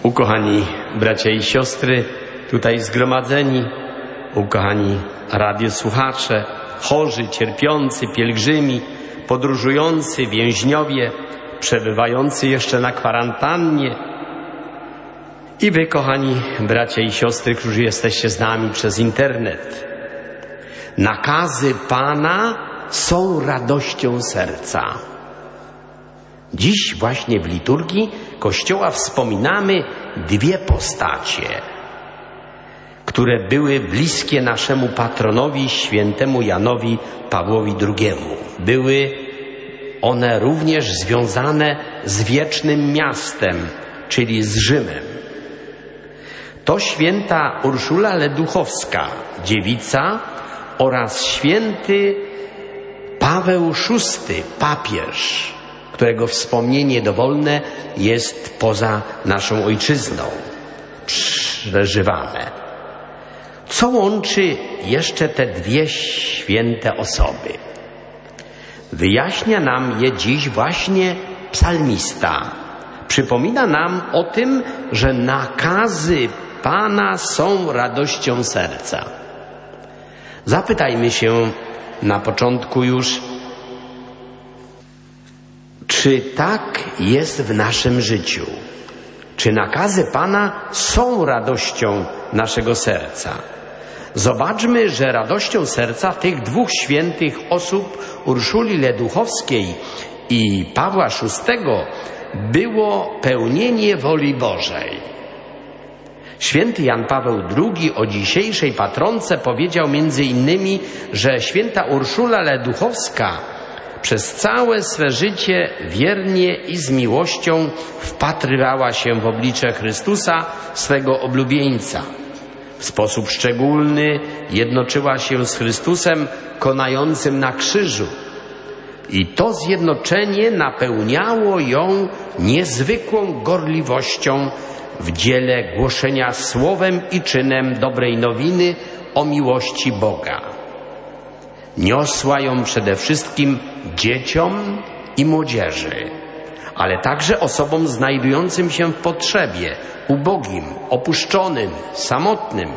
Ukochani bracia i siostry tutaj zgromadzeni, ukochani radiosłuchacze, chorzy, cierpiący, pielgrzymi, podróżujący, więźniowie, przebywający jeszcze na kwarantannie i wy, kochani bracia i siostry, którzy jesteście z nami przez internet. Nakazy Pana są radością serca. Dziś właśnie w liturgii Kościoła wspominamy dwie postacie, które były bliskie naszemu patronowi, świętemu Janowi Pawłowi II. Były one również związane z wiecznym miastem, czyli z Rzymem. To święta Urszula Leduchowska, dziewica, oraz święty Paweł VI, papież, którego wspomnienie dowolne jest poza naszą ojczyzną przeżywane. Co łączy jeszcze te dwie święte osoby? Wyjaśnia nam je dziś właśnie psalmista. Przypomina nam o tym, że nakazy Pana są radością serca. Zapytajmy się na początku już, czy tak jest w naszym życiu? Czy nakazy Pana są radością naszego serca? Zobaczmy, że radością serca tych dwóch świętych osób, Urszuli Leduchowskiej i Pawła VI, było pełnienie woli Bożej. Święty Jan Paweł II o dzisiejszej patronce powiedział między innymi, że święta Urszula Leduchowska przez całe swe życie wiernie i z miłością wpatrywała się w oblicze Chrystusa, swego oblubieńca. W sposób szczególny jednoczyła się z Chrystusem konającym na krzyżu. I to zjednoczenie napełniało ją niezwykłą gorliwością w dziele głoszenia słowem i czynem dobrej nowiny o miłości Boga. Niosła ją przede wszystkim dzieciom i młodzieży, ale także osobom znajdującym się w potrzebie, ubogim, opuszczonym, samotnym.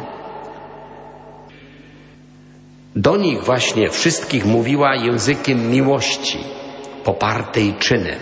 Do nich właśnie wszystkich mówiła językiem miłości, popartej czynem.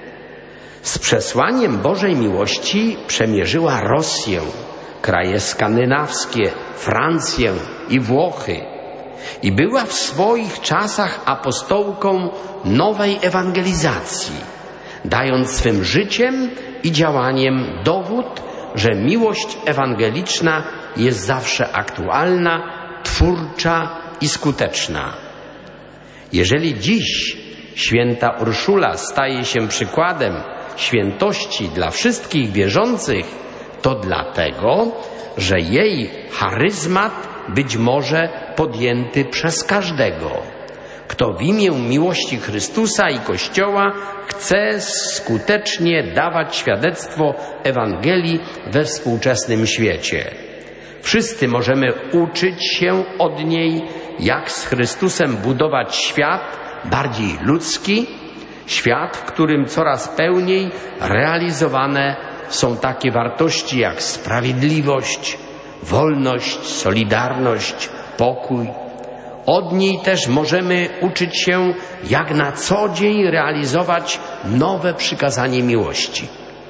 Z przesłaniem Bożej miłości przemierzyła Rosję, kraje skandynawskie, Francję i Włochy i była w swoich czasach apostołką nowej ewangelizacji, dając swym życiem i działaniem dowód, że miłość ewangeliczna jest zawsze aktualna, twórcza i skuteczna. Jeżeli dziś święta Urszula staje się przykładem świętości dla wszystkich wierzących, to dlatego, że jej charyzmat być może podjęty przez każdego, kto w imię miłości Chrystusa i Kościoła chce skutecznie dawać świadectwo Ewangelii we współczesnym świecie. Wszyscy możemy uczyć się od niej, jak z Chrystusem budować świat bardziej ludzki, świat, w którym coraz pełniej realizowane są takie wartości jak sprawiedliwość, wolność, solidarność, pokój. Od niej też możemy uczyć się, jak na co dzień realizować nowe przykazanie miłości.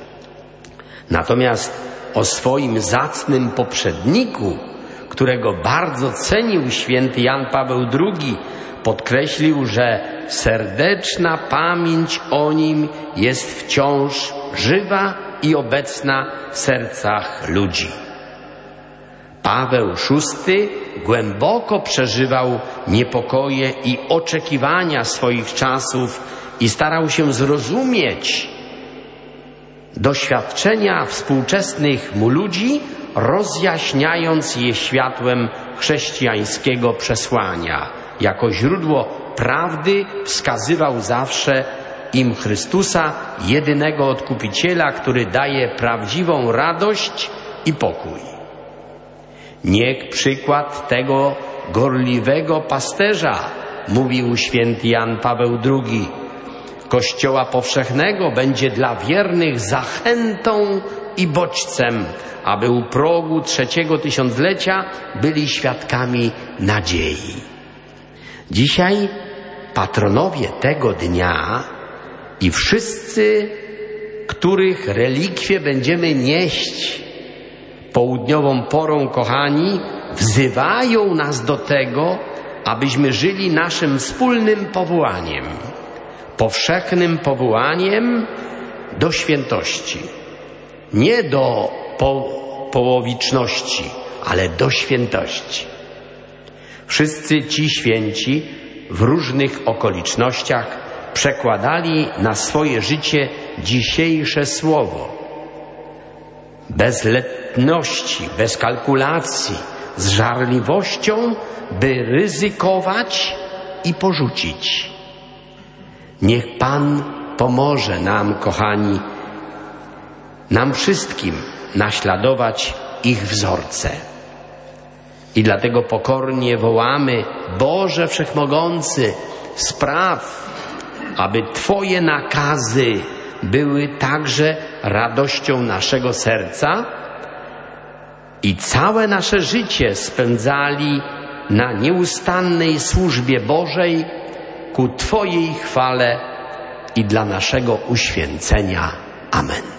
Natomiast o swoim zacnym poprzedniku, którego bardzo cenił święty Jan Paweł II, podkreślił, że serdeczna pamięć o nim jest wciąż żywa i obecna w sercach ludzi. Paweł VI głęboko przeżywał niepokoje i oczekiwania swoich czasów i starał się zrozumieć doświadczenia współczesnych mu ludzi, rozjaśniając je światłem chrześcijańskiego przesłania. Jako źródło prawdy wskazywał zawsze im Chrystusa, jedynego Odkupiciela, który daje prawdziwą radość i pokój. Niech przykład tego gorliwego pasterza, mówił święty Jan Paweł II, Kościoła powszechnego będzie dla wiernych zachętą i bodźcem, aby u progu 3. tysiąclecia byli świadkami nadziei. Dzisiaj patronowie tego dnia i wszyscy, których relikwie będziemy nieść południową porą, kochani, wzywają nas do tego, abyśmy żyli naszym wspólnym powołaniem, powszechnym powołaniem do świętości. Nie do połowiczności, ale do świętości. Wszyscy ci święci w różnych okolicznościach przekładali na swoje życie dzisiejsze słowo. Bez letności, bez kalkulacji, z żarliwością, by ryzykować i porzucić. Niech Pan pomoże nam, kochani, nam wszystkim naśladować ich wzorce. I dlatego pokornie wołamy: Boże Wszechmogący, spraw, aby Twoje nakazy były także radością naszego serca i całe nasze życie spędzali na nieustannej służbie Bożej ku Twojej chwale i dla naszego uświęcenia. Amen.